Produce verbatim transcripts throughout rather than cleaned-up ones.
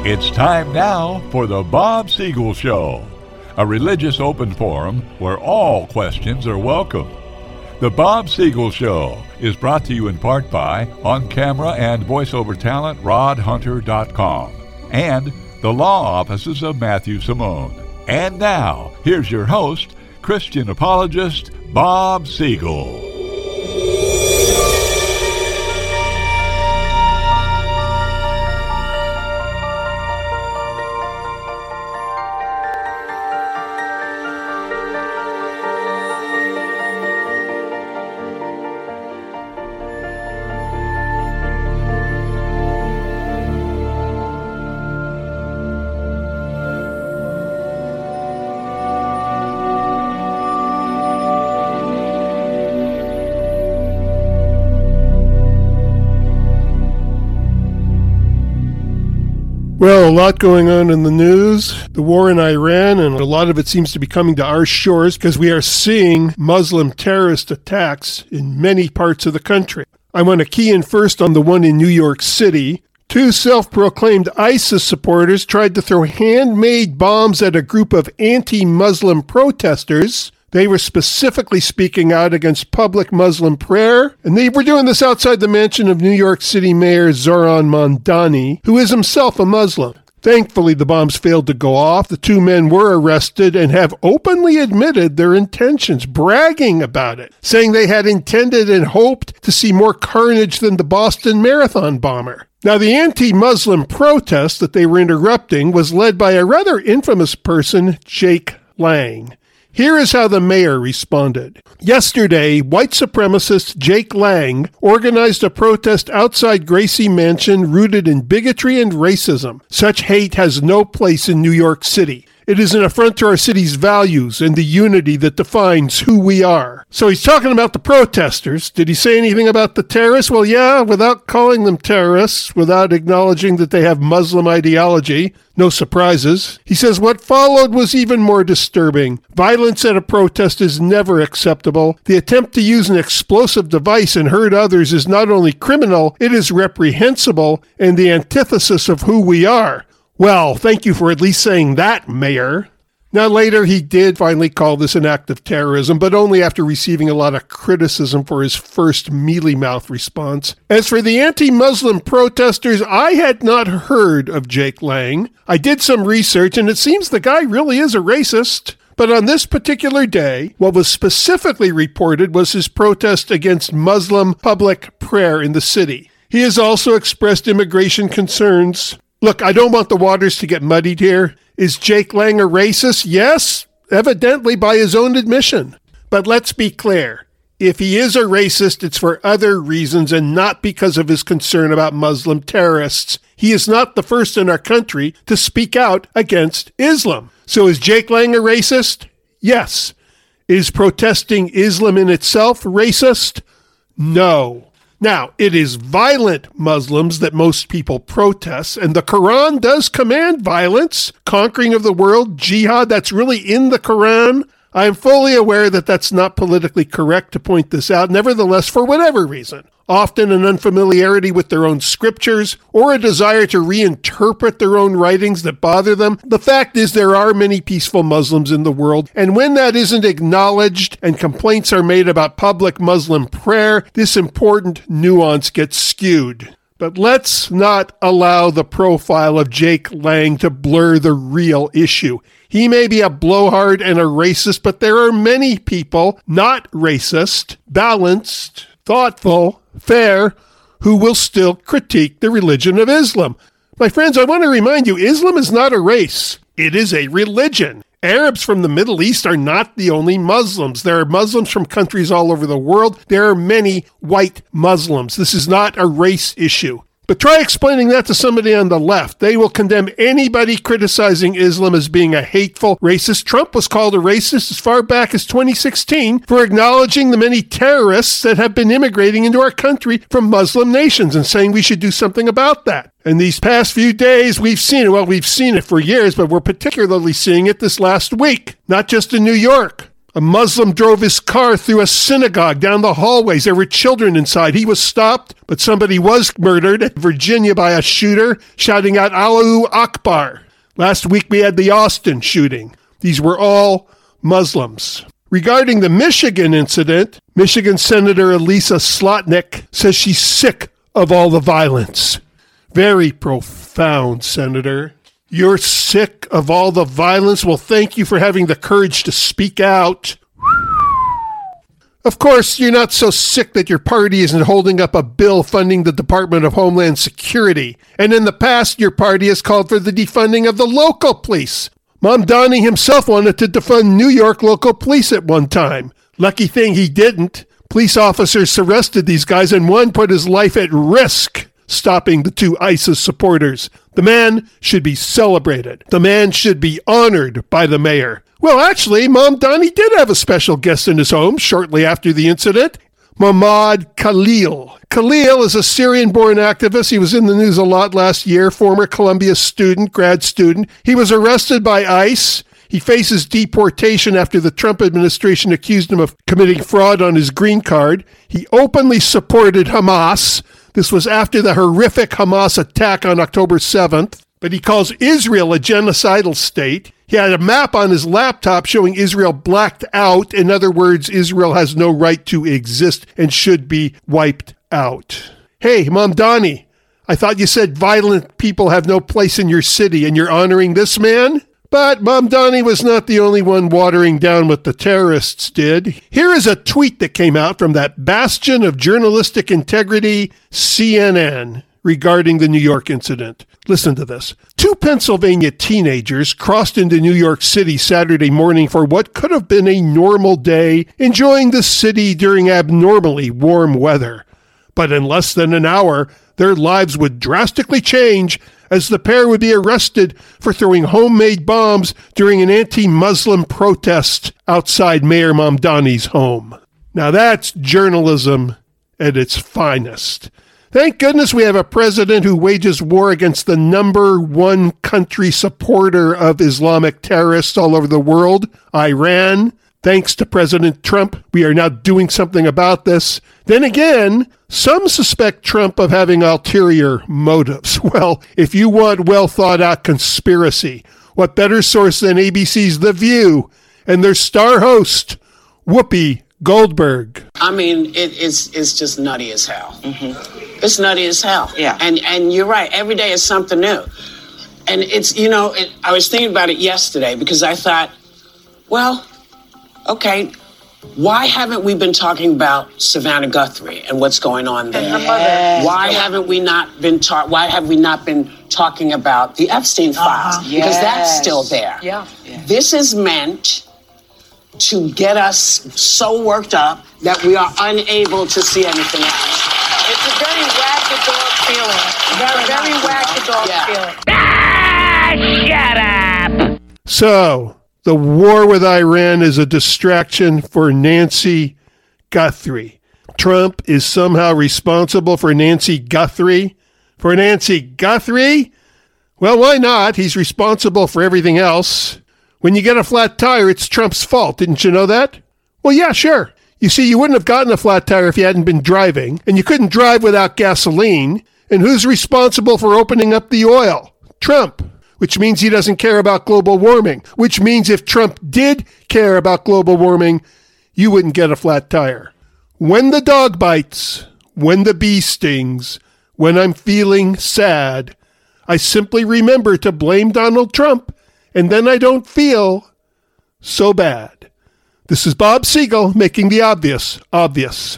It's time now for the Bob Siegel Show, a religious open forum where all questions are welcome. The Bob Siegel Show is brought to you in part by on-camera and voiceover talent rod hunter dot com and the law offices of Matthew Simone. And now, here's your host, Christian apologist Bob Siegel. Well, a lot going on in the news. The war in Iran, and a lot of it seems to be coming to our shores because we are seeing Muslim terrorist attacks in many parts of the country. I want to key in first on the one in New York City. Two self-proclaimed ISIS supporters tried to throw handmade bombs at a group of anti-Muslim protesters. They were specifically speaking out against public Muslim prayer, and they were doing this outside the mansion of New York City Mayor Zohran Mamdani, who is himself a Muslim. Thankfully, the bombs failed to go off. The two men were arrested and have openly admitted their intentions, bragging about it, saying they had intended and hoped to see more carnage than the Boston Marathon bomber. Now, the anti-Muslim protest that they were interrupting was led by a rather infamous person, Jake Lang. Here is how the mayor responded. Yesterday, white supremacist Jake Lang organized a protest outside Gracie Mansion rooted in bigotry and racism. Such hate has no place in New York City. It is an affront to our city's values and the unity that defines who we are. So he's talking about the protesters. Did he say anything about the terrorists? Well, yeah, without calling them terrorists, without acknowledging that they have Muslim ideology. No surprises. He says what followed was even more disturbing. Violence at a protest is never acceptable. The attempt to use an explosive device and hurt others is not only criminal, it is reprehensible and the antithesis of who we are. Well, thank you for at least saying that, Mayor. Now, later, he did finally call this an act of terrorism, but only after receiving a lot of criticism for his first mealy-mouth response. As for the anti-Muslim protesters, I had not heard of Jake Lang. I did some research, and it seems the guy really is a racist. But on this particular day, what was specifically reported was his protest against Muslim public prayer in the city. He has also expressed immigration concerns. Look, I don't want the waters to get muddied here. Is Jake Lang a racist? Yes, evidently by his own admission. But let's be clear. If he is a racist, it's for other reasons and not because of his concern about Muslim terrorists. He is not the first in our country to speak out against Islam. So is Jake Lang a racist? Yes. Is protesting Islam in itself racist? No. Now, it is violent Muslims that most people protest, and the Quran does command violence, conquering of the world, jihad, that's really in the Quran. I am fully aware that that's not politically correct to point this out. Nevertheless, for whatever reason, often an unfamiliarity with their own scriptures or a desire to reinterpret their own writings that bother them, the fact is there are many peaceful Muslims in the world, and when that isn't acknowledged and complaints are made about public Muslim prayer, this important nuance gets skewed. But let's not allow the profile of Jake Lang to blur the real issue. He may be a blowhard and a racist, but there are many people not racist, balanced, thoughtful, fair, who will still critique the religion of Islam. My friends, I want to remind you, Islam is not a race. It is a religion. Arabs from the Middle East are not the only Muslims. There are Muslims from countries all over the world. There are many white Muslims. This is not a race issue. But try explaining that to somebody on the left. They will condemn anybody criticizing Islam as being a hateful racist. Trump was called a racist as far back as twenty sixteen for acknowledging the many terrorists that have been immigrating into our country from Muslim nations and saying we should do something about that. And these past few days, we've seen it. Well, we've seen it for years, but we're particularly seeing it this last week. Not just in New York. A Muslim drove his car through a synagogue down the hallways. There were children inside. He was stopped, but somebody was murdered in Virginia by a shooter shouting out Allahu Akbar. Last week we had the Austin shooting. These were all Muslims. Regarding the Michigan incident, Michigan Senator Elisa Slotnick says she's sick of all the violence. Very profound, Senator. You're sick of all the violence? Well, thank you for having the courage to speak out. Of course, you're not so sick that your party isn't holding up a bill funding the Department of Homeland Security. And in the past, your party has called for the defunding of the local police. Mamdani himself wanted to defund New York local police at one time. Lucky thing he didn't. Police officers arrested these guys, and one put his life at risk, stopping the two ISIS supporters. The man should be celebrated. The man should be honored by the mayor. Well, actually, Mamdani did have a special guest in his home shortly after the incident. Mahmoud Khalil. Khalil is a Syrian-born activist. He was in the news a lot last year, former Columbia student, grad student. He was arrested by ICE. He faces deportation after the Trump administration accused him of committing fraud on his green card. He openly supported Hamas. This was after the horrific Hamas attack on October seventh. But he calls Israel a genocidal state. He had a map on his laptop showing Israel blacked out. In other words, Israel has no right to exist and should be wiped out. Hey, Mamdani, I thought you said violent people have no place in your city, and you're honoring this man? But Mamdani was not the only one watering down what the terrorists did. Here is a tweet that came out from that bastion of journalistic integrity, C N N, regarding the New York incident. Listen to this. Two Pennsylvania teenagers crossed into New York City Saturday morning for what could have been a normal day, enjoying the city during abnormally warm weather. But in less than an hour, their lives would drastically change as the pair would be arrested for throwing homemade bombs during an anti-Muslim protest outside Mayor Mamdani's home. Now that's journalism at its finest. Thank goodness we have a president who wages war against the number one country supporter of Islamic terrorists all over the world, Iran. Thanks to President Trump, we are now doing something about this. Then again, some suspect Trump of having ulterior motives. Well, if you want well-thought-out conspiracy, what better source than A B C's The View and their star host, Whoopi Goldberg. I mean, it is it's just nutty as hell. Mm-hmm. It's nutty as hell. Yeah. And and you're right. Every day is something new. And it's, you know, it, I was thinking about it yesterday because I thought, well, okay, why haven't we been talking about Savannah Guthrie and what's going on there? Yes. Why haven't we not been ta- Why have we not been talking about the Epstein files? Uh-huh. Because Yes. that's still there. Yeah. Yeah. This is meant to get us so worked up that we are unable to see anything else. It's a very whack-the-dog feeling. Very, very whack-the-dog Yeah. feeling. Ah, shut up! So, the war with Iran is a distraction for Nancy Guthrie. Trump is somehow responsible for Nancy Guthrie. For Nancy Guthrie? Well, why not? He's responsible for everything else. When you get a flat tire, it's Trump's fault. Didn't you know that? Well, yeah, sure. You see, you wouldn't have gotten a flat tire if you hadn't been driving, and you couldn't drive without gasoline. And who's responsible for opening up the oil? Trump. Which means he doesn't care about global warming. Which means if Trump did care about global warming, you wouldn't get a flat tire. When the dog bites, when the bee stings, when I'm feeling sad, I simply remember to blame Donald Trump, and then I don't feel so bad. This is Bob Siegel making the obvious obvious.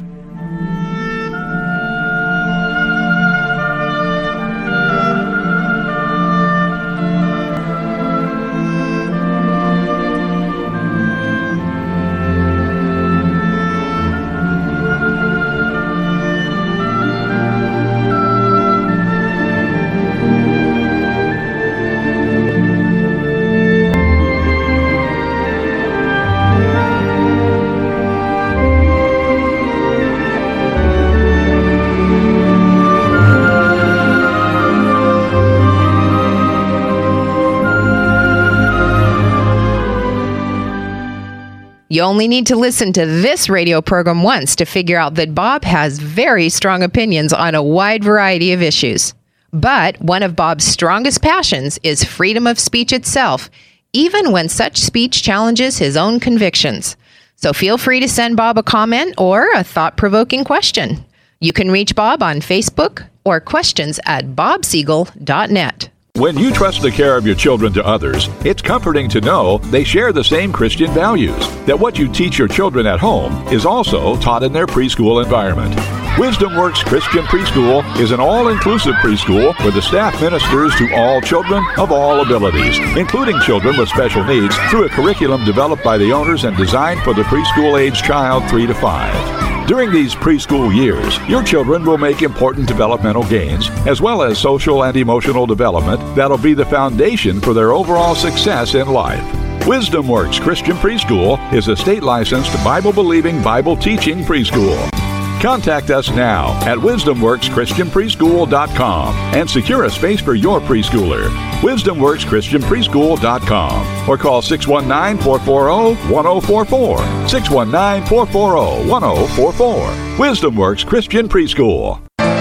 You only need to listen to this radio program once to figure out that Bob has very strong opinions on a wide variety of issues. But one of Bob's strongest passions is freedom of speech itself, even when such speech challenges his own convictions. So feel free to send Bob a comment or a thought-provoking question. You can reach Bob on Facebook or questions at bob siegel dot net. When you trust the care of your children to others, it's comforting to know they share the same Christian values, that what you teach your children at home is also taught in their preschool environment. Wisdom Works Christian Preschool is an all-inclusive preschool where the staff ministers to all children of all abilities, including children with special needs, through a curriculum developed by the owners and designed for the preschool-age child three to five. During these preschool years, your children will make important developmental gains, as well as social and emotional development that'll be the foundation for their overall success in life. Wisdom Works Christian Preschool is a state-licensed, Bible-believing, Bible-teaching preschool. Contact us now at wisdom works christian preschool dot com and secure a space for your preschooler. wisdom works christian preschool dot com or call six one nine, four four zero, one zero four four. six one nine, four four zero, one zero four four. Wisdom Works Christian Preschool.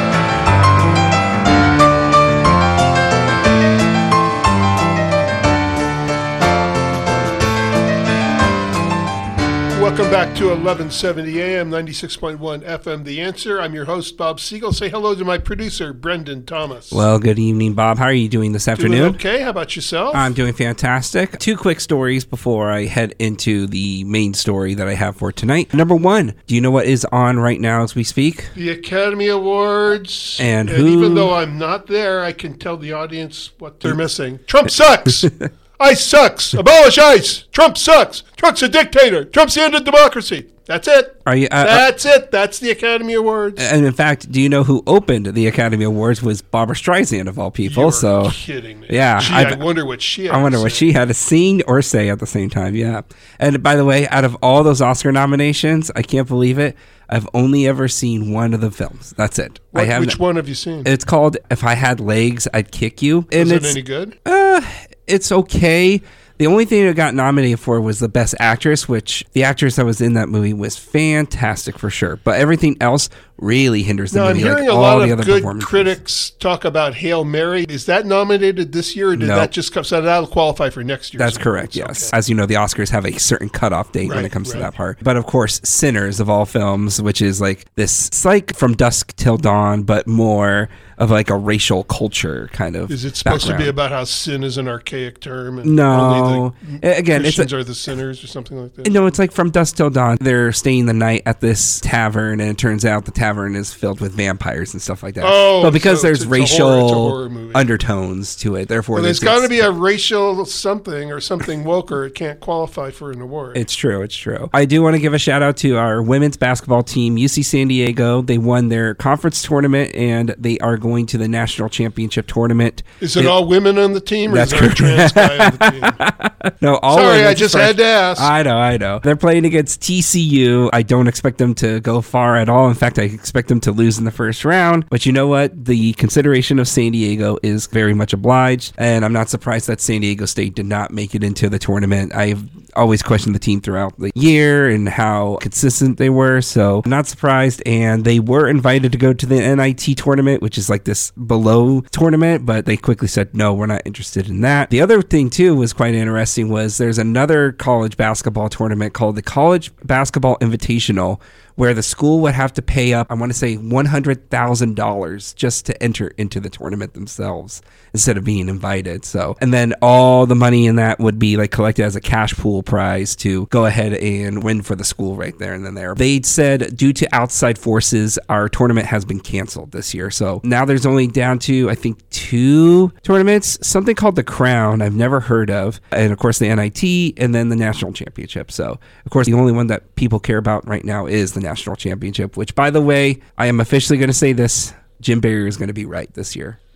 Welcome back to eleven seventy A M, ninety-six point one F M, The Answer. I'm your host, Bob Siegel. Say hello to my producer, Brendan Thomas. Well, good evening, Bob. How are you doing this afternoon? Doing okay. How about yourself? I'm doing fantastic. Two quick stories before I head into the main story that I have for tonight. Number one, do you know what is on right now as we speak? The Academy Awards. And, and who? even though I'm not there, I can tell the audience what they're missing. Trump sucks! ICE sucks! Abolish ICE! Trump sucks! Trump's a dictator! Trump's the end of democracy! That's it. Are you? Uh, That's it. That's the Academy Awards. And in fact, do you know who opened the Academy Awards was Barbra Streisand of all people? You're so kidding me. Yeah, Gee, I, I wonder what she. Had I wonder to what say. she had to sing or say at the same time. Yeah. And by the way, out of all those Oscar nominations, I can't believe it. I've only ever seen one of the films. That's it. What, I have which no, one have you seen? It's called "If I Had Legs, I'd Kick You." And Is it it's, any good? Uh, it's okay. The only thing it got nominated for was the Best Actress, which the actress that was in that movie was fantastic for sure. But everything else really hinders the now, movie. I'm hearing like a all lot the of other good performances. critics talk about Hail Mary. Is that nominated this year, or did No. that just come? So that'll qualify for next year. That's correct, yes. Okay. As you know, the Oscars have a certain cutoff date when Right, it comes to right. that part. But of course, Sinners of all films, which is like this, it's like From Dusk Till Dawn, but more of like a racial culture kind of Is it supposed background. to be about how sin is an archaic term? And No. only the Again, it's Christians a- are the sinners or something like that? No, it's like From Dusk Till Dawn. They're staying the night at this tavern, and it turns out the tavern is filled with vampires and stuff like that. Oh, but because so there's it's- it's a racial horror- it's a horror movie. undertones to it, therefore Well, there's there's got to be a racial something or something woke, or it can't qualify for an award. It's true. It's true. I do want to give a shout out to our women's basketball team, U C San Diego. They won their conference tournament, and they are going to the national championship tournament. Is it all women on the team, or is That's there a trans guy on the team? No, all Sorry, women. I just had to ask. I know, I know. They're playing against T C U. I don't expect them to go far at all. In fact, I expect them to lose in the first round. But you know what? The consideration of San Diego is very much obliged, and I'm not surprised that San Diego State did not make it into the tournament. I've always questioned the team throughout the year and how consistent they were, so I'm not surprised. And they were invited to go to the N I T tournament, which is like this below tournament, but they quickly said, no, we're not interested in that. The other thing, too, was quite interesting was there's another college basketball tournament called the College Basketball Invitational, where the school would have to pay up, I want to say one hundred thousand dollars just to enter into the tournament themselves instead of being invited. So, and then all the money in that would be like collected as a cash pool prize to go ahead and win for the school right there and then there. They said due to outside forces, our tournament has been canceled this year. So now there's only down to, I think, two tournaments, something called the Crown I've never heard of. And of course the N I T and then the National Championship. So of course the only one that people care about right now is the National Championship, which, by the way, I am officially going to say this, Jim Barrier is going to be right this year.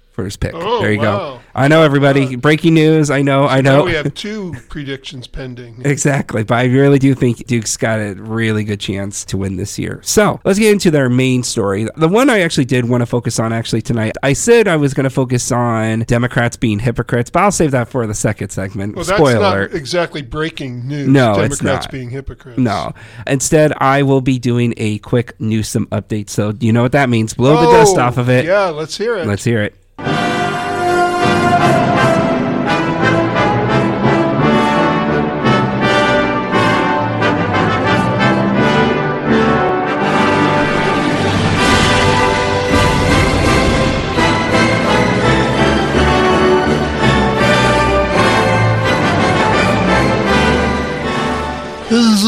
for his pick. Oh, there you wow. go. I know, everybody. Breaking news. I know. I know. Now we have two predictions pending. Exactly. But I really do think Duke's got a really good chance to win this year. So let's get into their main story. The one I actually did want to focus on actually tonight. I said I was going to focus on Democrats being hypocrites, but I'll save that for the second segment. Well, that's Spoiler not alert. exactly breaking news. No, Democrats it's not. being hypocrites. No. Instead, I will be doing a quick Newsom update. So you know what that means. Blow oh, the dust off of it. Yeah, let's hear it. Let's hear it. His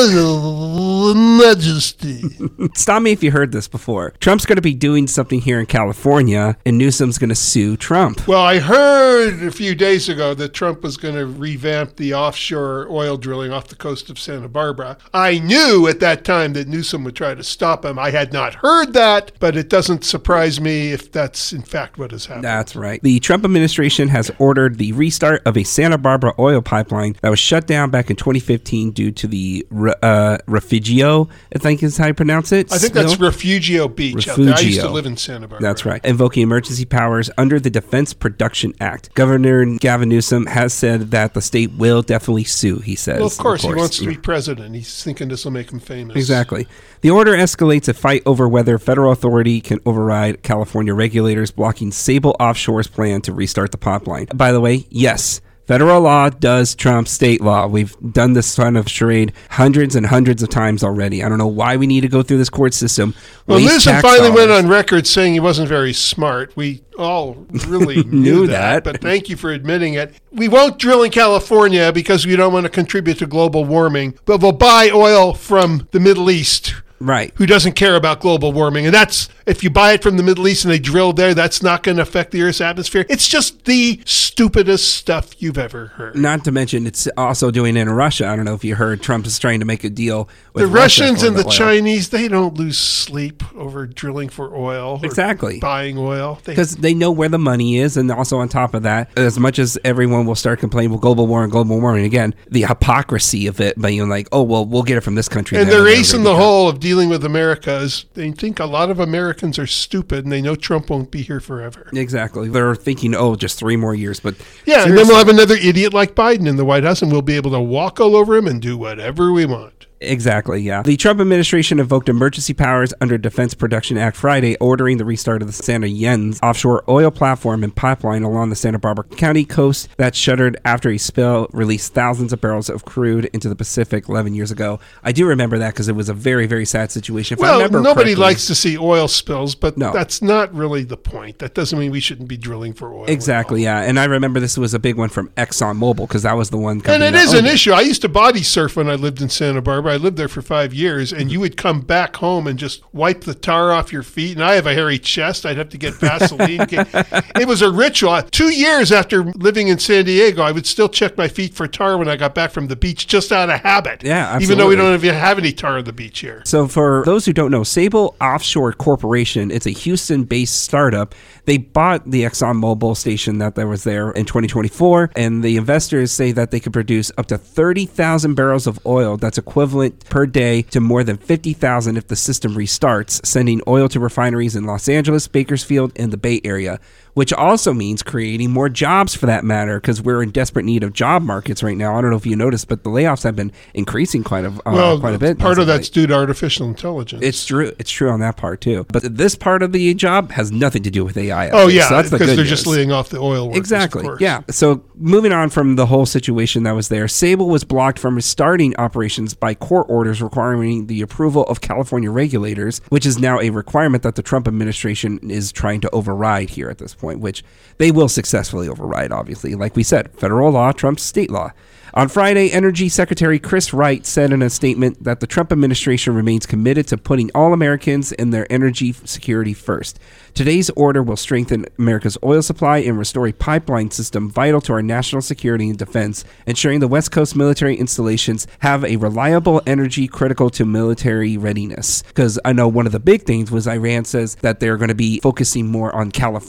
Royal Majesty. Stop me if you heard this before. Trump's going to be doing something here in California, and Newsom's going to sue Trump. Well, I heard a few days ago that Trump was going to revamp the offshore oil drilling off the coast of Santa Barbara. I knew at that time that Newsom would try to stop him. I had not heard that, but it doesn't surprise me if that's in fact what has happened. That's right. The Trump administration has ordered the restart of a Santa Barbara oil pipeline that was shut down back in twenty fifteen due to the uh, Refugio, I think is how you pronounce it. I think Still? that's Refugio Beach out there. I used to live in Santa Barbara. That's right. Invoking emergency powers under the Defense Production Act. Governor Gavin Newsom has said that the state will definitely sue, he says. Well, of course, of course. he wants to be president. He's thinking this will make him famous. Exactly. The order escalates a fight over whether federal authority can override California regulators blocking Sable Offshore's plan to restart the pipeline. By the way, yes, federal law does trump state law. We've done this kind of charade hundreds and hundreds of times already. I don't know why we need to go through this court system. Well, Newsom finally dollars. went on record saying he wasn't very smart. We all really knew, Knew that, that. but thank you for admitting it. We won't drill in California because we don't want to contribute to global warming, but we'll buy oil from the Middle East. Right. Who doesn't care about global warming. And that's, if you buy it from the Middle East and they drill there, that's not going to affect the Earth's atmosphere. It's just the stupidest stuff you've ever heard. Not to mention, it's also doing it in Russia. I don't know if you heard, Trump is trying to make a deal with the Russia Russians for and the, oil. Chinese, they don't lose sleep over drilling for oil. Or Exactly. buying oil. They, Because they know where the money is, and also on top of that, as much as everyone will start complaining, well, global warming, global warming, again, the hypocrisy of it, by you know, like, oh, well, we'll get it from this country. and then, they're and then ace in we're the gonna- hole of dealing with America is they think a lot of Americans are stupid and they know Trump won't be here forever. Exactly. They're thinking, oh, just three more years. But Yeah, and then seriously. we'll have another idiot like Biden in the White House and we'll be able to walk all over him and do whatever we want. Exactly, yeah. The Trump administration invoked emergency powers under Defense Production Act Friday, ordering the restart of the Santa Ynez offshore oil platform and pipeline along the Santa Barbara County coast that shuttered after a spill released thousands of barrels of crude into the Pacific eleven years ago. I do remember that because it was a very, very sad situation. If I Well, remember nobody correctly. likes to see oil spills, but No. that's not really the point. That doesn't mean we shouldn't be drilling for oil. Exactly, yeah. And I remember this was a big one from ExxonMobil because that was the one And company it that is owned an it. issue. I used to body surf when I lived in Santa Barbara. I lived there for five years, and you would come back home and just wipe the tar off your feet. And I have a hairy chest. I'd have to get Vaseline. It was a ritual. Two years after living in San Diego, I would still check my feet for tar when I got back from the beach, just out of habit. Yeah, Even though we absolutely. don't even have any tar on the beach here. So for those who don't know, Sable Offshore Corporation, it's a Houston-based startup. They bought the ExxonMobil station that there was there in twenty twenty-four, and the investors say that they could produce up to thirty thousand barrels of oil. That's equivalent per day to more than fifty thousand if the system restarts, sending oil to refineries in Los Angeles, Bakersfield, and the Bay Area, which also means creating more jobs for that matter, because we're in desperate need of job markets right now. I don't know if you noticed, but the layoffs have been increasing quite a, uh, Well, quite a bit. part of recently. that's due to artificial intelligence. It's true. It's true on that part too. But this part of the job has nothing to do with A I. oh, yeah, so that's the because good they're news. just laying off the oil workers. Exactly. Of course. Yeah. So moving on from the whole situation that was there, Sable was blocked from restarting operations by court orders requiring the approval of California regulators, which is now a requirement that the Trump administration is trying to override here at this point, which they will successfully override, obviously. Like we said, federal law trumps state law. On Friday, Energy Secretary Chris Wright said in a statement that the Trump administration remains committed to putting all Americans and their energy security first. Today's order will strengthen America's oil supply and restore a pipeline system vital to our national security and defense, ensuring the West Coast military installations have a reliable energy critical to military readiness. Because I know one of the big things was Iran says that they're going to be focusing more on California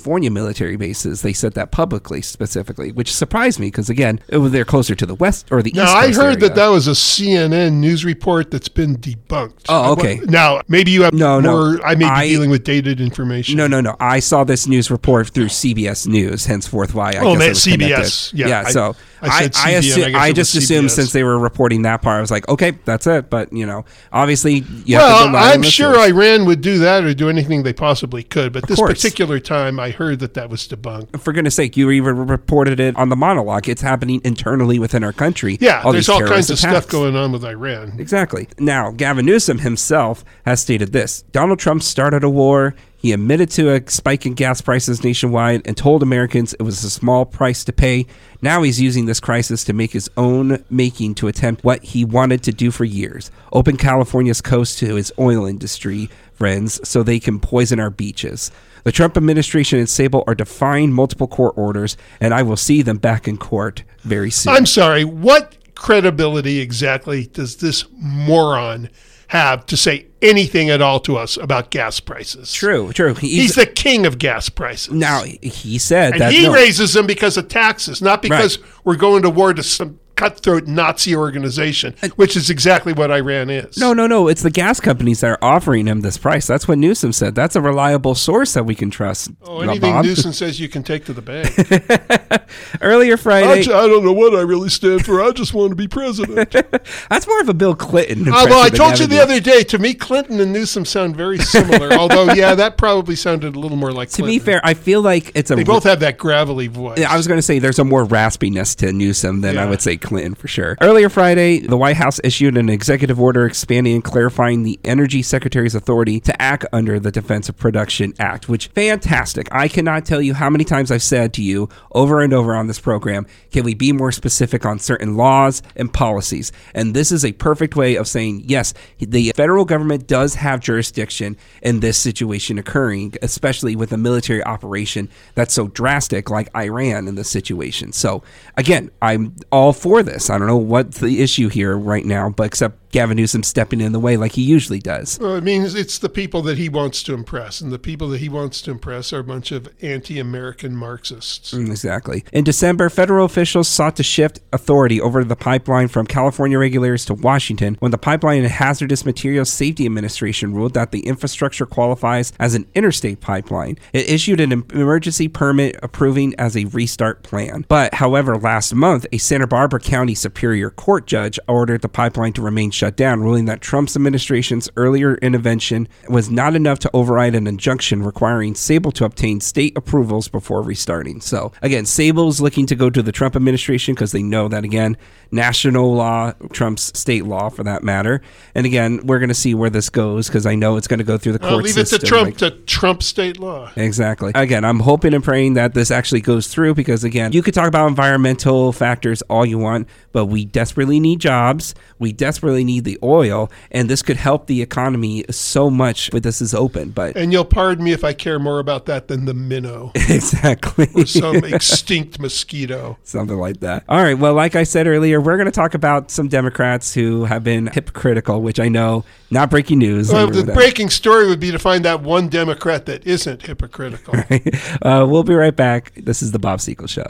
military bases. They said that publicly, specifically, which surprised me because, again, it was, they're closer to the west or the east Now, coast I heard area. that that was a C N N news report that's been debunked. Oh, okay. Now, maybe you have No, no. more, I may be I- dealing with dated information. No, no, no. I saw this news report through C B S News, henceforth why I Oh, guess man, it was C B S. connected. Yeah, I- so I I, said I, C B S, assu- I guess I it just was assumed C B S. since they were reporting that part, I was like, okay, that's it. But, you know, obviously, you have to Well, rely on I'm the sure source. Iran would do that or do anything they possibly could. But this course. particular time, I heard that that was debunked. For goodness sake, you even reported it on the monologue. It's happening internally within our country. Yeah, all there's these all terrorist kinds of attacks. stuff going on with Iran. Exactly. Now, Gavin Newsom himself has stated this. Donald Trump started a war. He admitted to a spike in gas prices nationwide and told Americans it was a small price to pay. Now he's using this crisis to make his own making to attempt what he wanted to do for years. Open California's coast to his oil industry friends so they can poison our beaches. The Trump administration and Sable are defying multiple court orders, and I will see them back in court very soon. I'm sorry, what credibility exactly does this moron have to say anything at all to us about gas prices? True, true. He's the king of gas prices. Now, he said and that... he no, raises them because of taxes, not because Right. we're going to war to some cutthroat Nazi organization, which is exactly what Iran is. No, no, no. It's the gas companies that are offering him this price. That's what Newsom said. That's a reliable source that we can trust. Oh, Not anything Bob. Newsom says you can take to the bank. Earlier I, Friday... j- I don't know what I really stand for. I just want to be president. That's more of a Bill Clinton Uh, well, I impression than told you Gavin the Newsom. other day, to me, Clinton and Newsom sound very similar. Although, yeah, that probably sounded a little more like To Clinton. be fair, I feel like it's a... They both have that gravelly voice. Yeah, I was going to say there's a more raspiness to Newsom than I Yeah. would say Clinton for sure. Earlier Friday, the White House issued an executive order expanding and clarifying the Energy Secretary's authority to act under the Defense Production Act, which fantastic. I cannot tell you how many times I've said to you over and over on this program, can we be more specific on certain laws and policies? And this is a perfect way of saying, yes, the federal government does have jurisdiction in this situation occurring, especially with a military operation that's so drastic like Iran in this situation. So again, I'm all for this. I don't know what's the issue here right now, but except Gavin Newsom stepping in the way like he usually does. Well, it means it's the people that he wants to impress, and the people that he wants to impress are a bunch of anti-American Marxists. Mm, Exactly. In December, federal officials sought to shift authority over the pipeline from California regulators to Washington when the Pipeline and Hazardous Materials Safety Administration ruled that the infrastructure qualifies as an interstate pipeline. It issued an em- emergency permit approving as a restart plan. But, however, last month, a Santa Barbara County Superior Court judge ordered the pipeline to remain shut down, ruling that Trump's administration's earlier intervention was not enough to override an injunction requiring Sable to obtain state approvals before restarting. So, again, Sable's looking to go to the Trump administration because they know that, again, national law trumps state law for that matter. And again, we're going to see where this goes because I know it's going to go through the court I'll leave it system. to Trump like- to Trump state law. Exactly. Again, I'm hoping and praying that this actually goes through because, again, you could talk about environmental factors all you want, but we desperately need jobs. We desperately need the oil, and this could help the economy so much if this is open. But And you'll pardon me if I care more about that than the minnow exactly. or some extinct mosquito. Something like that. All right. Well, like I said earlier, we're going to talk about some Democrats who have been hypocritical, which I know, not breaking news. Well, Remember the that. breaking story would be to find that one Democrat that isn't hypocritical. uh, we'll be right back. This is the Bob Siegel Show.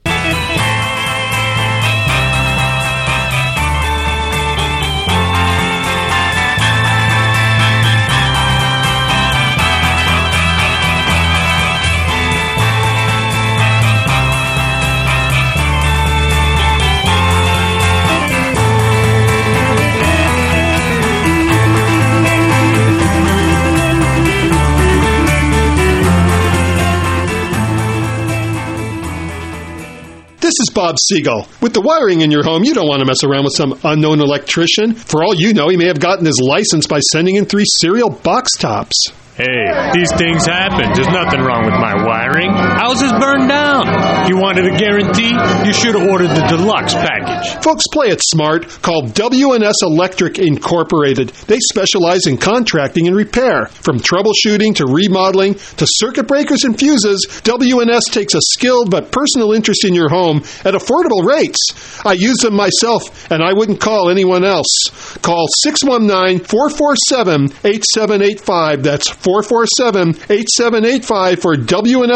This is Bob Siegel. With the wiring in your home, you don't want to mess around with some unknown electrician. For all you know, he may have gotten his license by sending in three serial box tops. Hey, these things happen. There's nothing wrong with my wiring. Houses burn down. You wanted a guarantee? You should have ordered the deluxe package. Folks, play it smart. Call W and S Electric Incorporated. They specialize in contracting and repair. From troubleshooting to remodeling to circuit breakers and fuses, W and S takes a skilled but personal interest in your home at affordable rates. I use them myself, and I wouldn't call anyone else. Call six one nine, four four seven, eight seven eight five. That's four four seven, eight seven eight five for W and S Electric.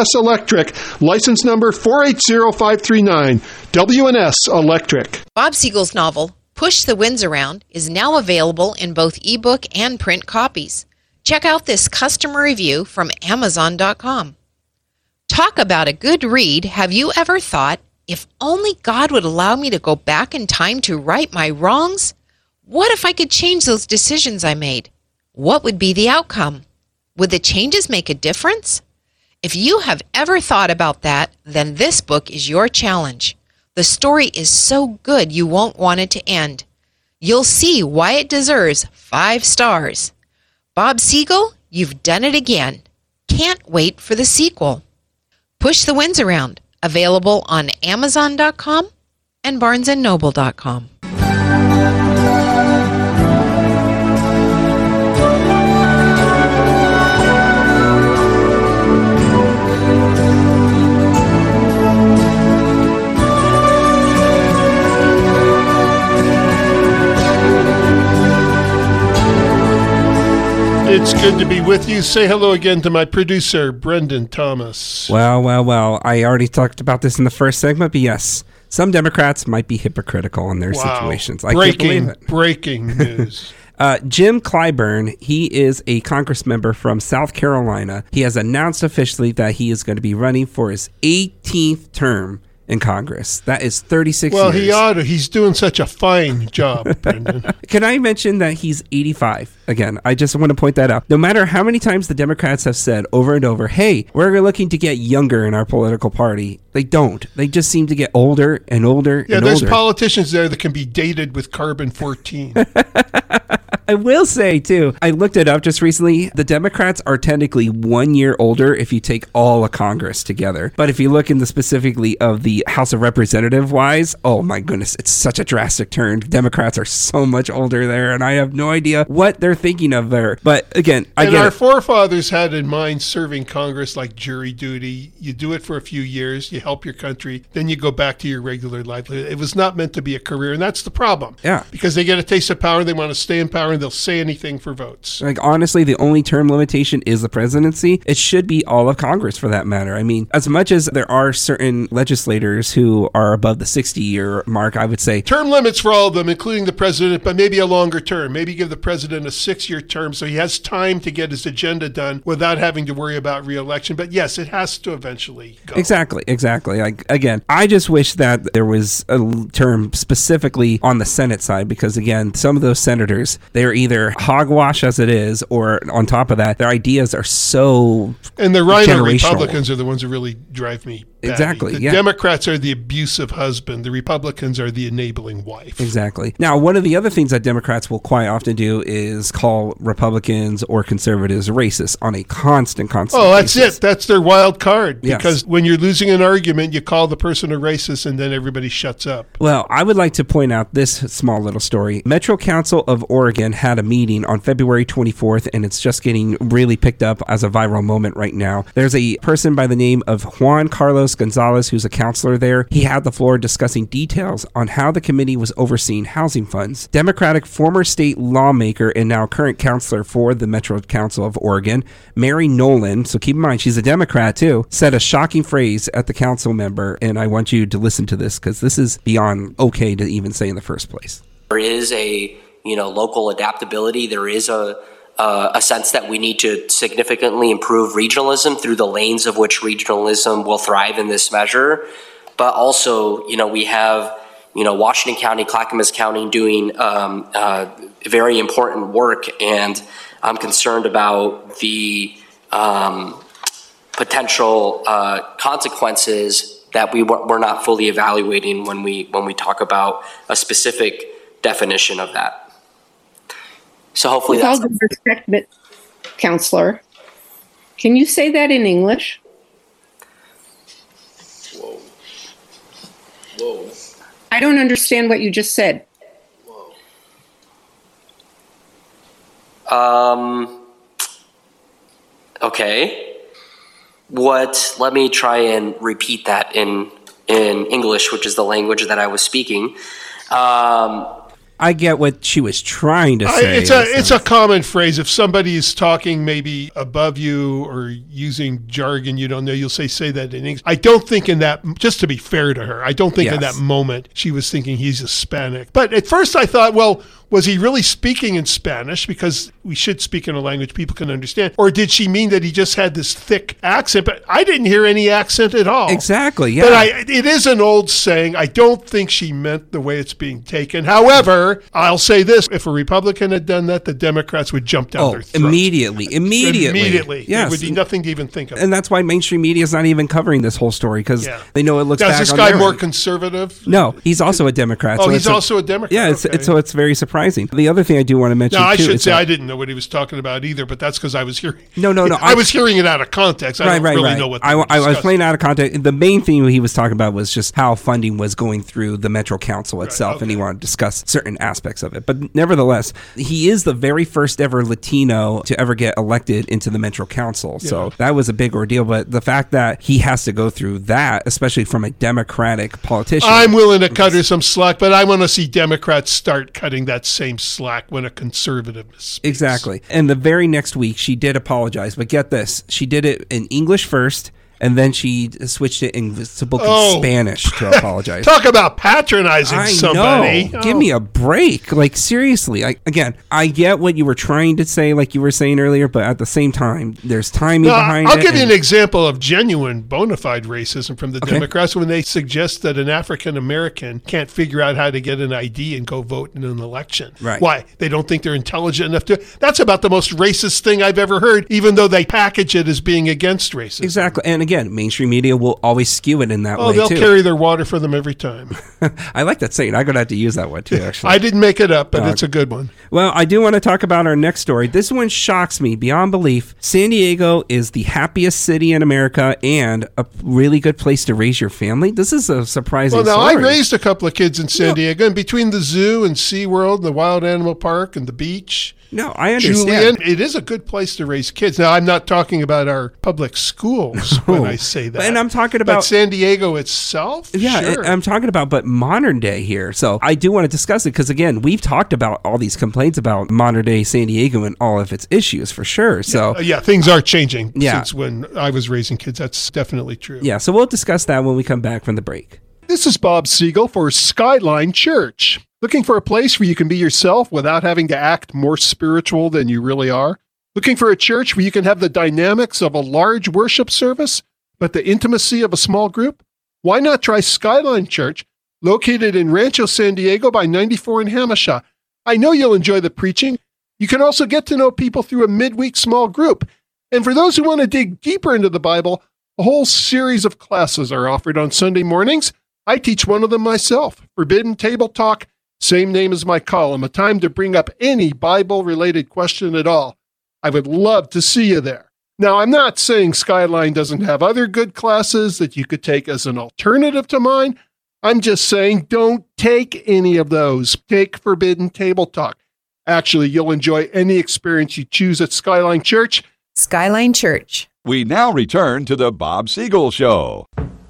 Electric, license number four eight zero five three nine, W N S Electric. Bob Siegel's novel, Push the Winds Around, is now available in both ebook and print copies. Check out this customer review from Amazon dot com. Talk about a good read. Have you ever thought, if only God would allow me to go back in time to right my wrongs? What if I could change those decisions I made? What would be the outcome? Would the changes make a difference? If you have ever thought about that, then this book is your challenge. The story is so good you won't want it to end. You'll see why it deserves five stars. Bob Siegel, you've done it again. Can't wait for the sequel. Push the Winds Around, available on Amazon dot com and Barnes and Noble dot com. It's good to be with you. Say hello again to my producer, Brendan Thomas. Well, well, well. I already talked about this in the first segment, but yes, some Democrats might be hypocritical in their wow. situations. I breaking, can't believe it. Breaking news. Uh, Jim Clyburn, he is a Congress member from South Carolina. He has announced officially that he is going to be running for his eighteenth term in Congress. That is thirty-six well, years. Well, he ought to. He's doing such a fine job, Brendan. Can I mention that he's eighty-five? Again, I just want to point that out. No matter how many times the Democrats have said over and over, hey, we're looking to get younger in our political party, they don't. They just seem to get older and older yeah, and there's older. politicians there that can be dated with carbon fourteen. I will say, too, I looked it up just recently. The Democrats are technically one year older if you take all of Congress together. But if you look in the specifically of the House of Representative wise, oh my goodness, it's such a drastic turn. Democrats are so much older there, and I have no idea what they're thinking of there. But again, I and get our it. forefathers had in mind serving Congress like jury duty. You do it for a few years, you help your country, then you go back to your regular livelihood. It was not meant to be a career, and that's the problem. Yeah. Because they get a taste of power, they want to stay in power, and they'll say anything for votes. Like, honestly, the only term limitation is the presidency. It should be all of Congress for that matter. I mean, as much as there are certain legislators who are above the sixty-year mark, I would say term limits for all of them, including the president, but maybe a longer term. Maybe give the president a six-year term so he has time to get his agenda done without having to worry about re-election. But yes, it has to eventually go. Exactly, exactly. Like, again, I just wish that there was a term specifically on the Senate side because, again, some of those senators, they're either hogwash as it is, or on top of that, their ideas are so and the rhino Republicans are the ones who really drive me batty. Exactly. The yeah. Democrats are the abusive husband. The Republicans are the enabling wife. Exactly. Now, one of the other things that Democrats will quite often do is call Republicans or conservatives racist on a constant, constant Oh, that's basis. it. That's their wild card. Yes. Because when you're losing an argument, you call the person a racist and then everybody shuts up. Well, I would like to point out this small little story. Metro Council of Oregon had a meeting on February twenty-fourth, and it's just getting really picked up as a viral moment right now. There's a person by the name of Juan Carlos Gonzalez, who's a counselor there. He had the floor discussing details on how the committee was overseeing housing funds. Democratic former state lawmaker and now current counselor for the Metro Council of Oregon, Mary Nolan, so keep in mind she's a Democrat too, said a shocking phrase at the council member, and I want you to listen to this because this is beyond okay to even say in the first place. There is a, you know, local adaptability. There is a Uh, a sense that we need to significantly improve regionalism through the lanes of which regionalism will thrive in this measure. But also, you know, we have, you know, Washington County, Clackamas County doing um, uh, very important work, and I'm concerned about the um, potential uh, consequences that we w- we're not fully evaluating when we when we talk about a specific definition of that. So hopefully With that's... all due respect, but, Counselor, can you say that in English? Whoa. Whoa. I don't understand what you just said. Whoa. Um, okay. What, let me try and repeat that in, in English, which is the language that I was speaking. Um, I get what she was trying to say. I, it's a it's a common phrase. If somebody is talking maybe above you or using jargon you don't know, you'll say, say that in English. I don't think in that, just to be fair to her, I don't think Yes. in that moment she was thinking he's Hispanic. But at first I thought, well, was he really speaking in Spanish? Because we should speak in a language people can understand. Or did she mean that he just had this thick accent? But I didn't hear any accent at all. Exactly, yeah. But I, it is an old saying. I don't think she meant the way it's being taken. However, I'll say this. If a Republican had done that, the Democrats would jump down Oh, their throat. immediately, immediately. Immediately. Yes. There would be nothing to even think of. And that's why mainstream media is not even covering this whole story, because Yeah. they know it looks Now, back is this on guy their more end. conservative? No, he's also a Democrat. Oh, so he's it's a- also a Democrat. Yeah, it's, Okay. it's, so it's very surprising. The other thing I do want to mention, No, I too, should is say that- I didn't know what he was talking about either, but that's because I was hearing. No, no, no, I, I- was hearing it out of context. I right, don't right, really right. know what I, they were I was discussing. playing out of context. The main thing he was talking about was just how funding was going through the Metro Council itself, okay. and he wanted to discuss certain aspects of it. But nevertheless, he is the very first ever Latino to ever get elected into the Metro Council. So Yeah. that was a big ordeal. But the fact that he has to go through that, especially from a Democratic politician. I'm willing to cut her some slack, but I want to see Democrats start cutting that same slack when a conservative speaks. Exactly. And the very next week, she did apologize. But get this, she did it in English first, and then she switched it in spoken Oh. Spanish to apologize. Talk about patronizing I somebody. know. Oh. Give me a break. Like, seriously. I, again, I get what you were trying to say, like you were saying earlier, but at the same time, there's timing No, behind I'll it. give you an and- example of genuine bona fide racism from the Okay. Democrats when they suggest that an African American can't figure out how to get an I D and go vote in an election. Right. Why? They don't think they're intelligent enough to. That's about the most racist thing I've ever heard, even though they package it as being against racism. Exactly. And again, mainstream media will always skew it in that Oh, way, they'll too. carry their water for them every time. I like that saying. I'm going to have to use that one, too, actually. I didn't make it up, but Uh, it's a good one. Well, I do want to talk about our next story. This one shocks me beyond belief. San Diego is the happiest city in America and a really good place to raise your family. This is a surprising Well, now I story. raised a couple of kids in San Diego, and between the zoo and SeaWorld, and the Wild Animal Park, and the beach. No, I understand. Julian, it is a good place to raise kids. Now, I'm not talking about our public schools when I say that. And I'm talking But about San Diego itself? Yeah, Sure. I- I'm talking about, but modern day here. So I do want to discuss it because, again, we've talked about all these complaints about modern day San Diego and all of its issues for sure. So Uh, yeah, things are changing Yeah. since when I was raising kids. That's definitely true. yeah, so we'll discuss that when we come back from the break. This is Bob Siegel for Skyline Church. Looking for a place where you can be yourself without having to act more spiritual than you really are? Looking for a church where you can have the dynamics of a large worship service, but the intimacy of a small group? Why not try Skyline Church, located in Rancho San Diego by ninety-four in Hamisha? I know you'll enjoy the preaching. You can also get to know people through a midweek small group. And for those who want to dig deeper into the Bible, a whole series of classes are offered on Sunday mornings. I teach one of them myself, Forbidden Table Talk, same name as my column, a time to bring up any Bible-related question at all. I would love to see you there. Now, I'm not saying Skyline doesn't have other good classes that you could take as an alternative to mine. I'm just saying don't take any of those. Take Forbidden Table Talk. Actually, you'll enjoy any experience you choose at Skyline Church. Skyline Church. We now return to the Bob Siegel Show.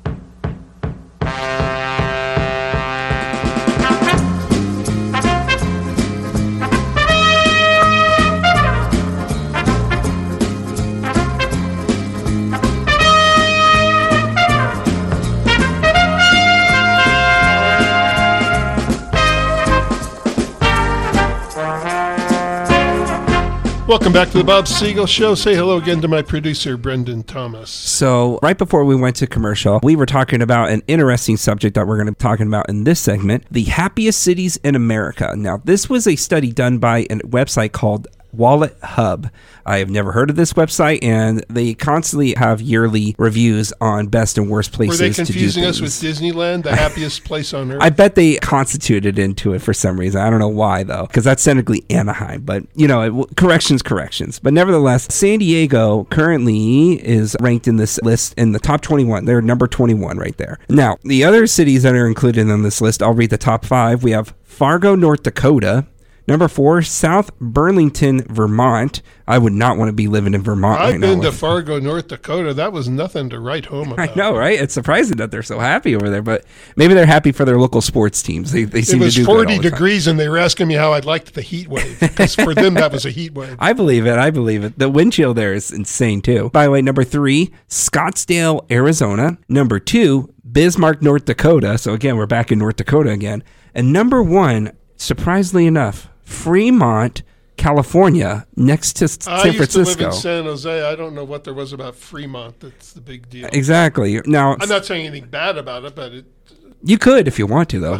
Welcome back to the Bob Siegel Show. Say hello again to my producer, Brendan Thomas. So right before we went to commercial, we were talking about an interesting subject that we're going to be talking about in this segment, the happiest cities in America. Now, this was a study done by a website called Wallet Hub. I have never heard of this website, and they constantly have yearly reviews on best and worst Were places they to do confusing us with things. Disneyland, the happiest place on earth? I bet they constituted into it for some reason. I don't know why, though, because that's technically Anaheim. But, you know, it, corrections, corrections. But nevertheless, San Diego currently is ranked in this list in the top twenty-one. They're number twenty-one right there. Now, the other cities that are included on this list, I'll read the top five. We have Fargo, North Dakota, Number four, South Burlington, Vermont. I would not want to be living in Vermont I've right been now. to Fargo, North Dakota. That was nothing to write home about. I know, right? It's surprising that they're so happy over there, but maybe they're happy for their local sports teams. They, they seem It was to do forty good all the degrees, and they were asking me how I liked the heat wave, because for them, that was a heat wave. I believe it. I believe it. The wind chill there is insane, too. By the way, number three, Scottsdale, Arizona. Number two, Bismarck, North Dakota. So, again, we're back in North Dakota again. And number one, surprisingly enough, Fremont, California, next to San I used Francisco. to live in San Jose. I don't know what there was about Fremont. That's the big deal. Exactly. Now, I'm not saying anything bad about it, but it, you could if you want to, though.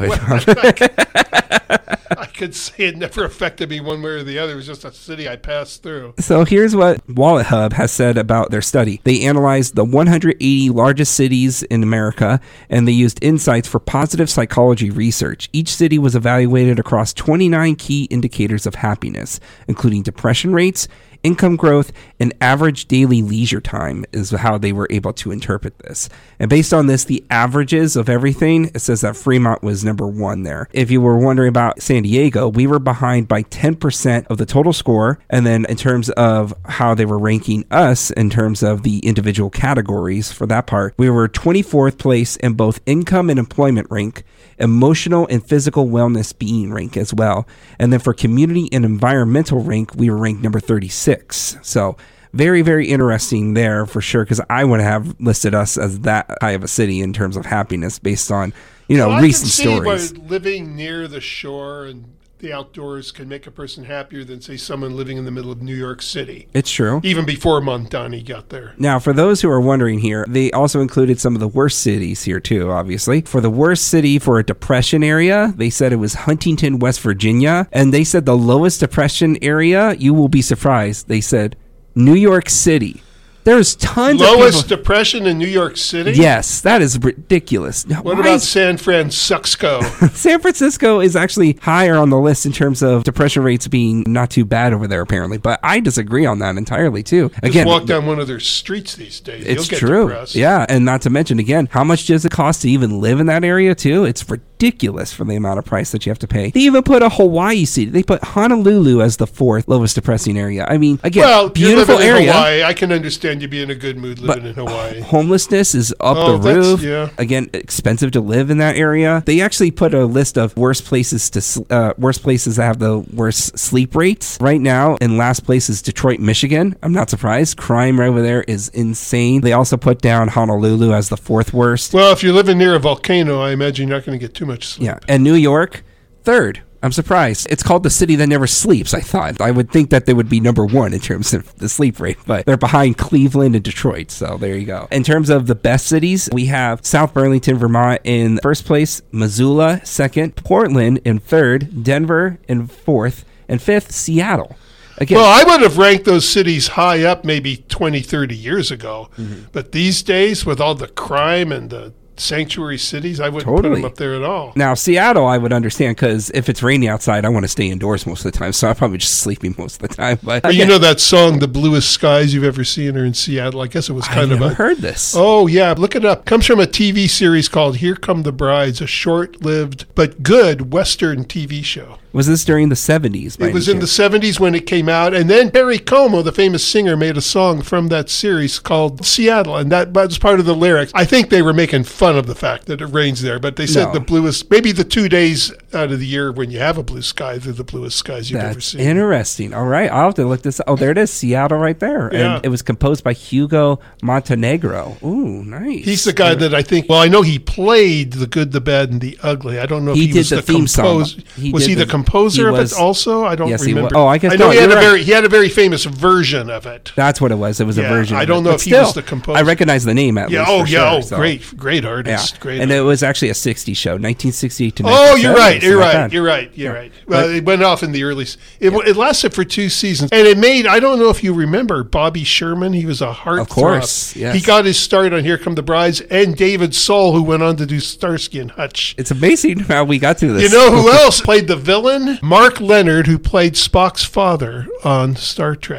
I could say it never affected me one way or the other. It was just a city I passed through. So here's what Wallet Hub has said about their study. They analyzed the one hundred eighty largest cities in America, and they used insights for positive psychology research. Each city was evaluated across twenty-nine key indicators of happiness, including depression rates, income growth, and average daily leisure time is how they were able to interpret this. And based on this, the averages of everything, it says that Fremont was number one there. If you were wondering about San Diego, we were behind by ten percent of the total score. And then in terms of how they were ranking us in terms of the individual categories for that part, we were twenty-fourth place in both income and employment rank, emotional and physical wellness being rank as well. And then for community and environmental rank, we were ranked number thirty-six. So very, very interesting there for sure, because I would have listed us as that high of a city in terms of happiness based on, you know, well, recent I can see stories. why living near the shore and the outdoors can make a person happier than, say, someone living in the middle of New York City. It's true. Even before Montani got there. Now, for those who are wondering here, they also included some of the worst cities here too, obviously. For the worst city for a depression area, they said it was Huntington, West Virginia. And they said the lowest depression area, you will be surprised, they said New York City. There's tons Lowest of people. depression in New York City? Yes, that is ridiculous. Now, What why about is- San Francisco? San Francisco is actually higher on the list in terms of depression rates being not too bad over there, apparently. But I disagree on that entirely, too. Just Again, walk down one of their streets these days. it's You'll get true. depressed. Yeah, and not to mention, again, how much does it cost to even live in that area, too? It's ridiculous for the amount of price that you have to pay. They even put a Hawaii city. They put Honolulu as the fourth lowest depressing area. I mean, again, Well, beautiful you're living area. in Hawaii. I can understand you being in a good mood living in Hawaii. Homelessness is up Oh, the that's- roof. yeah. Again, expensive to live in that area. They actually put a list of worst places to s- uh, worst places that have the worst sleep rates. Right now, in last place is Detroit, Michigan. I'm not surprised. Crime right over there is insane. They also put down Honolulu as the fourth worst. Well, if you're living near a volcano, I imagine you're not going to get too much sleep. Yeah, and New York, third. I'm surprised. It's called the city that never sleeps, I thought. I would think that they would be number one in terms of the sleep rate, but they're behind Cleveland and Detroit, so there you go. In terms of the best cities, we have South Burlington, Vermont in first place, Missoula second, Portland in third, Denver in fourth, and fifth, Seattle. Again, Well, I would have ranked those cities high up maybe twenty, thirty years ago. Mm-hmm. But these days, with all the crime and the sanctuary cities, I wouldn't put Totally. them up there at all. Now, Seattle, I would understand because if it's raining outside, I want to stay indoors most of the time. So I'm probably just sleeping most of the time. But Well, you know that song, "The Bluest Skies You've Ever Seen," are in Seattle? I guess it was kind I've of never a. heard this. Oh, yeah. Look it up. Comes from a T V series called Here Come the Brides, a short lived but good Western T V show. Was this during the seventies? by It was any in the chance? seventies when it came out. And then Perry Como, the famous singer, made a song from that series called Seattle. And that was part of the lyrics. I think they were making fun of the fact that it rains there. But they said No. the bluest, maybe the two days out of the year when you have a blue sky, they're the bluest skies you've ever That's seen. interesting. All right, I'll have to look this up. Oh, there it is, Seattle right there. Yeah. And it was composed by Hugo Montenegro. Ooh, nice. He's the guy that I think, well, I know he played The Good, the Bad, and the Ugly. I don't know if He he, did was the the, theme song. composer. He was did he the, the- composer he of was- it also? I don't Yes, he remember. was. Oh, I guess I know no, he had a you're very right. he had a very famous version of it. That's what it was. It was Yeah, a version. I of don't it. know But if he still, was the composer. I recognize the name at Yeah. least. Oh, for yeah. sure, Oh, so. great, great Yeah, artist. Great. and it artist. was actually a sixties show, nineteen sixty-eight to Oh, nineteen seventy. you're right. You're so not right. bad. You're right. You're Yeah. right. Well, But- it went off in the early. s- It, it lasted for two seasons, and it made. I don't know if you remember Bobby Sherman. He was a heartthrob. Of course, yes. He got his start on Here Come the Brides, and David Soul, who went on to do Starsky and Hutch. It's amazing how we got through this. You know who else played the villain? Mark Leonard, who played Spock's father on Star Trek.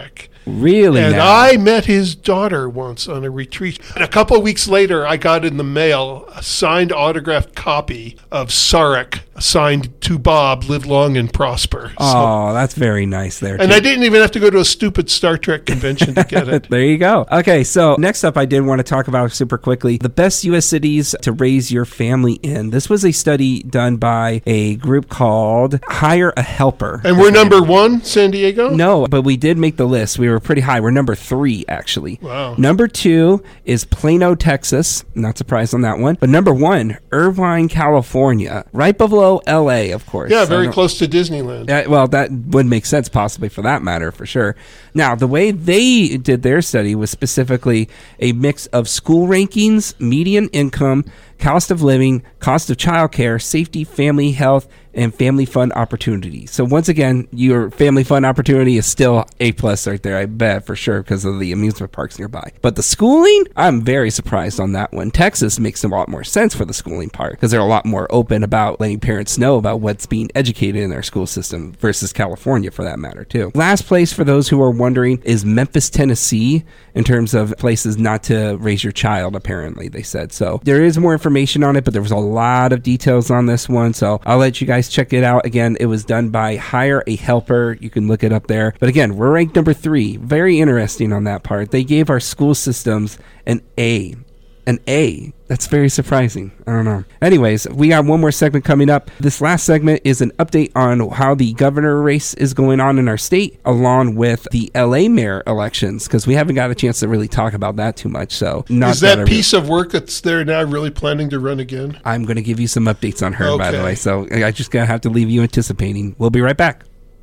Really? And now? I met his daughter once on a retreat. And a couple of weeks later, I got in the mail a signed autographed copy of Sarek, signed to Bob, live long and prosper. Oh, so, that's very nice there. And too. I didn't even have to go to a stupid Star Trek convention to get it. There you go. Okay, so next up, I did want to talk about super quickly the best U S cities to raise your family in. This was a study done by a group called Hire a Helper. And we're number one, San Diego? No, but we did make the list. We were pretty high. We're number three, actually. Wow. Number two is Plano, Texas. Not surprised on that one. But number one, Irvine, California. Right below L A, of course. Yeah, very close to Disneyland. Uh, well, that would make sense, possibly, for that matter, for sure. Now, the way they did their study was specifically a mix of school rankings, median income, cost of living, cost of childcare, safety, family health, and family fun opportunities. So once again, your family fun opportunity is still A plus right there, I bet, for sure, because of the amusement parks nearby. But the schooling, I'm very surprised on that one. Texas makes a lot more sense for the schooling part, because they're a lot more open about letting parents know about what's being educated in their school system versus California, for that matter, too. Last place, for those who are wondering, is Memphis, Tennessee, in terms of places not to raise your child, apparently, they said. So there is more information on it, but there was a lot of details on this one, so I'll let you guys check it out. Again, it was done by Hire a Helper. You can look it up there. But again, we're ranked number three. Very interesting on that part. They gave our school systems an A. An A. That's very surprising. I don't know. Anyways, we got one more segment coming up. This last segment is an update on how the governor race is going on in our state, along with the L A mayor elections, because we haven't got a chance to really talk about that too much. So, not is that, that piece really... of work that's there now really planning to run again? I'm going to give you some updates on her, okay. by the way. So I just gotta have to leave you anticipating. We'll be right back.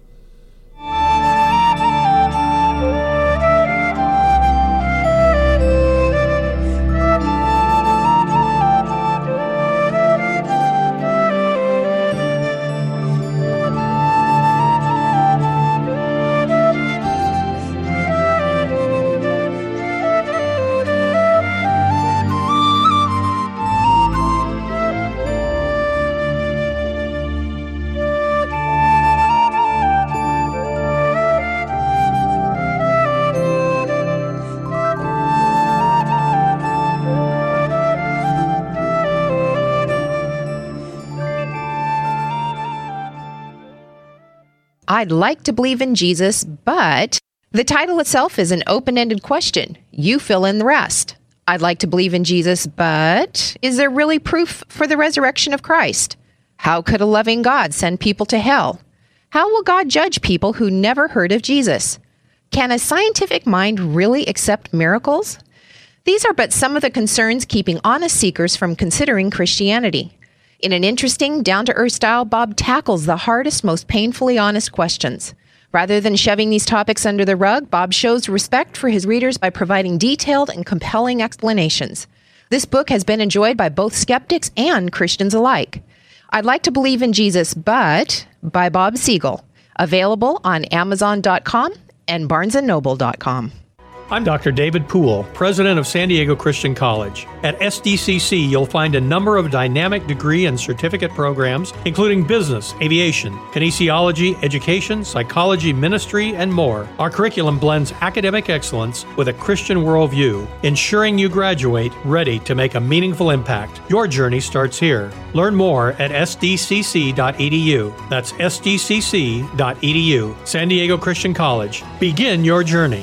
I'd like to believe in Jesus, but the title itself is an open-ended question. You fill in the rest. I'd like to believe in Jesus, but is there really proof for the resurrection of Christ? How could a loving God send people to hell? How will God judge people who never heard of Jesus? Can a scientific mind really accept miracles? These are but some of the concerns keeping honest seekers from considering Christianity. In an interesting, down-to-earth style, Bob tackles the hardest, most painfully honest questions. Rather than shoving these topics under the rug, Bob shows respect for his readers by providing detailed and compelling explanations. This book has been enjoyed by both skeptics and Christians alike. I'd Like to Believe in Jesus, But by Bob Siegel. Available on Amazon dot com and Barnes and Noble dot com. I'm Doctor David Poole, president of San Diego Christian College. At S D C C, you'll find a number of dynamic degree and certificate programs, including business, aviation, kinesiology, education, psychology, ministry, and more. Our curriculum blends academic excellence with a Christian worldview, ensuring you graduate ready to make a meaningful impact. Your journey starts here. Learn more at S D C C dot E D U. That's S D C C dot E D U. San Diego Christian College. Begin your journey.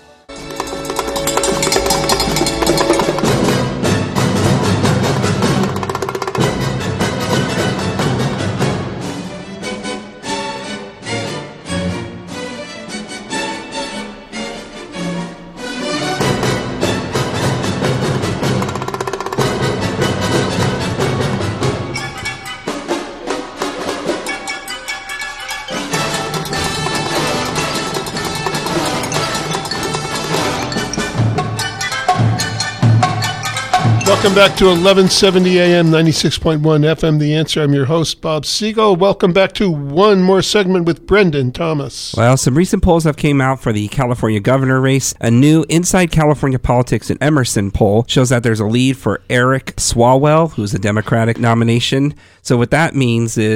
Welcome back to eleven seventy A M, ninety-six point one F M, The Answer. I'm your host, Bob Siegel. Welcome back to one more segment with Brendan Thomas. Well, some recent polls have came out for the California governor race. A new Inside California Politics in Emerson poll shows that there's a lead for Eric Swalwell, who's a Democratic nomination. So what that means is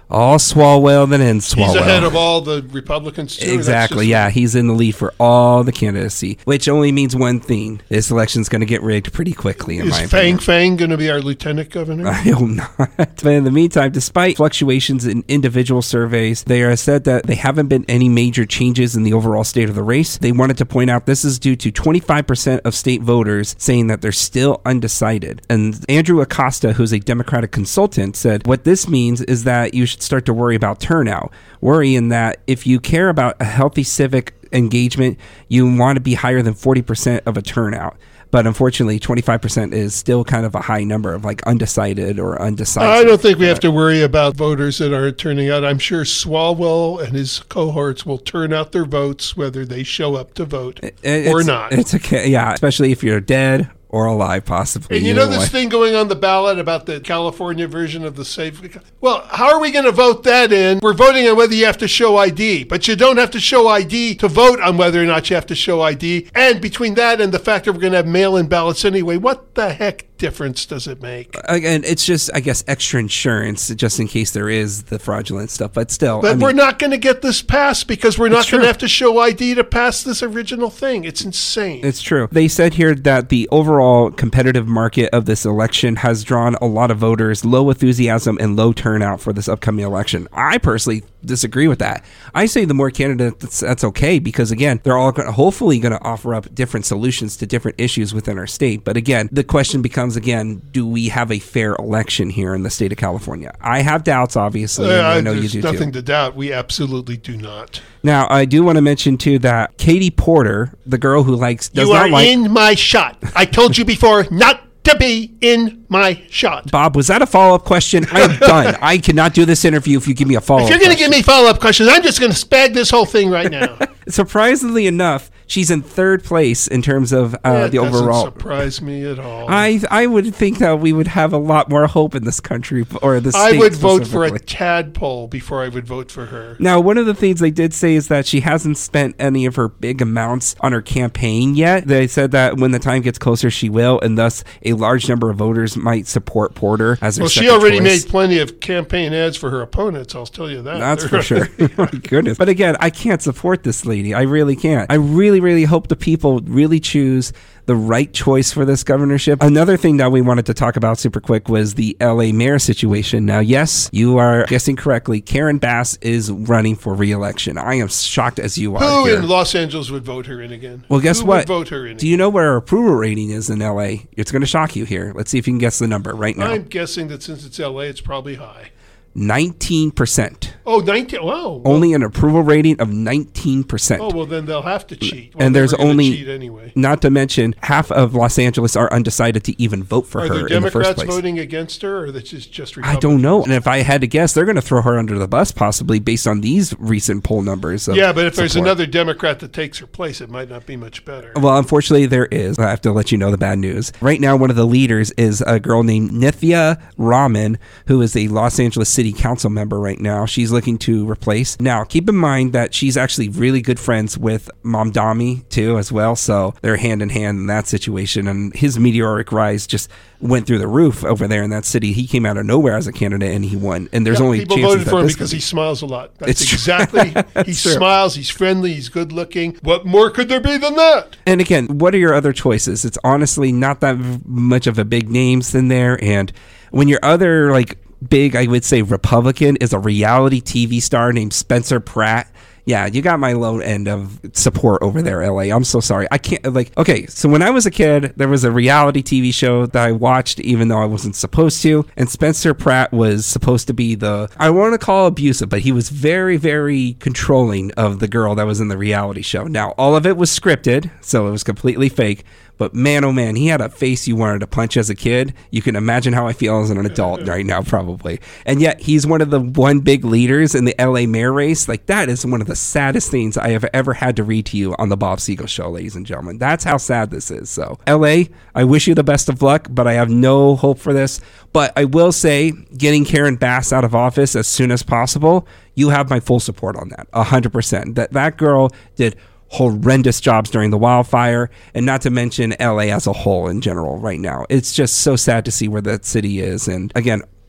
All Swalwell than in Swalwell. He's ahead of all the Republicans, too. Exactly, yeah. He's in the lead for all the candidacy, which only means one thing. This election's going to get rigged pretty quickly, in Is my Fang opinion. Fang going to be our lieutenant governor? I hope not. But in the meantime, despite fluctuations in individual surveys, they are said that they haven't been any major changes in the overall state of the race. They wanted to point out this is due to twenty-five percent of state voters saying that they're still undecided. And Andrew Acosta, who's a Democratic consultant, said what this means is that you should start to worry about turnout, worrying that if you care about a healthy civic engagement, you want to be higher than forty percent of a turnout. But unfortunately, twenty-five percent is still kind of a high number of like undecided or undecided. I don't think we have to worry about voters that aren't turning out. I'm sure Swalwell and his cohorts will turn out their votes whether they show up to vote It- or it's- not. It's okay, yeah, especially if you're dead or alive, possibly. And you Either know this way. thing going on the ballot about the California version of the safe? Well, how are we going to vote that in? We're voting on whether you have to show I D, but you don't have to show I D to vote on whether or not you have to show I D. And between that and the fact that we're going to have mail-in ballots anyway, what the heck difference does it make? Again, it's just, I guess, extra insurance just in case there is the fraudulent stuff. But still, But I mean, we're not going to get this passed because we're not It's going true. to have to show I D to pass this original thing. It's insane. It's true. They said here that the overall competitive market of this election has drawn a lot of voters, low enthusiasm, and low turnout for this upcoming election. I personally disagree with that. I say the more candidates, that's okay, because again, they're all gonna, hopefully going to offer up different solutions to different issues within our state. But again, the question becomes again, do we have a fair election here in the state of California? I have doubts, obviously. and Uh, I know you there's do nothing too. to doubt. We absolutely do not. Now, I do want to mention too that Katie Porter, the girl who likes does You not are like in my shot. I told you before not to be in my shot. Bob, was that a follow-up question? I am done. I cannot do this interview if you give me a follow-up If you're going to question. give me follow-up questions, I'm just going to spag this whole thing right now. Surprisingly enough, she's in third place in terms of uh, That the doesn't overall. surprise me at all. I I would think that we would have a lot more hope in this country or this I state would vote for a specifically. tadpole before I would vote for her. Now, one of the things they did say is that she hasn't spent any of her big amounts on her campaign yet. They said that when the time gets closer, she will, and thus a large number of voters might support Porter as their Well, she second already choice. made plenty of campaign ads for her opponents, I'll tell you that. That's for sure. My goodness. But again, I can't support this lady. I really can't. I really, really hope the people really choose the right choice for this governorship. Another thing that we wanted to talk about super quick was the L A mayor situation. Now, yes, you are guessing correctly. Karen Bass is running for re-election. I am shocked as you are Who here. in Los Angeles would vote her in again? Well, guess Who what? Would vote her in Do you know what her approval rating is in L A? It's going to shock you here. Let's see if you can guess the number right now. I'm guessing that since it's L A, it's probably high. nineteen percent. Oh, nineteen. Wow. Only an approval rating of nineteen percent. Oh, well, then they'll have to cheat. Well, And they there's were gonna only, cheat anyway. not to mention, half of Los Angeles are undecided to even vote for Are her the in the first Democrats place. voting against her, or that's just, just I Republicans? don't know. And if I had to guess, they're going to throw her under the bus, possibly based on these recent poll numbers. of Yeah, but if there's support. another Democrat that takes her place, it might not be much better. Well, unfortunately, there is. I have to let you know the bad news. Right now, one of the leaders is a girl named Nithya Raman, who is a Los Angeles City Council member right now. She's looking to replace. Now, keep in mind that she's actually really good friends with Mamdani, too, as well. So they're hand in hand in that situation. And his meteoric rise just went through the roof over there in that city. He came out of nowhere as a candidate, and he won. And there's Yeah, only people chances voted that for him this because could he be- smiles a lot. That's It's true. exactly. he That's true. smiles. He's friendly. He's good looking. What more could there be than that? And again, what are your other choices? It's honestly not that v- much of a big names in there. And when your other like big, I would say Republican is a reality T V star named Spencer Pratt. Yeah, you got my low end of support over there, L A. I'm so sorry. I can't, like, okay, so when I was a kid, there was a reality T V show that I watched even though I wasn't supposed to. And Spencer Pratt was supposed to be the, I want to call abusive, but he was very, very controlling of the girl that was in the reality show. Now, all of it was scripted, so it was completely fake. But man, oh man, he had a face you wanted to punch as a kid. You can imagine how I feel as an adult right now, probably. And yet, he's one of the one big leaders in the L A mayor race. Like, that is one of the saddest things I have ever had to read to you on the Bob Siegel Show, ladies and gentlemen. That's how sad this is. So, L A, I wish you the best of luck, but I have no hope for this. But I will say, getting Karen Bass out of office as soon as possible, you have my full support on that, one hundred percent. That that girl did horrendous jobs during the wildfire, and not to mention L A as a whole in general right now. It's just so sad to see where that city is. And again,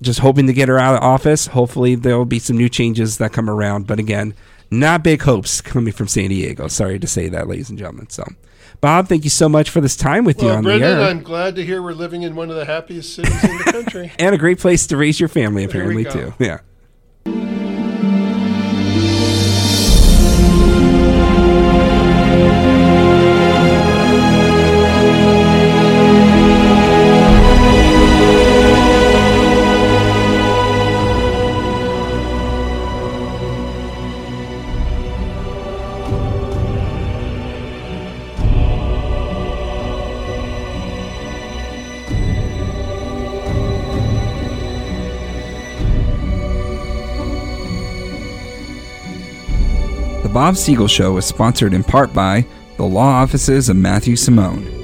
just hoping to get her out of office. Hopefully there will be some new changes that come around. But again, not big hopes coming from San Diego. Sorry to say that, ladies and gentlemen. So, Bob, thank you so much for this time with well, you on Brendan, the air. I'm glad to hear we're living in one of the happiest cities in the country. And a great place to raise your family, apparently, too. Yeah. The Bob Siegel Show is sponsored in part by the law offices of Matthew Simone.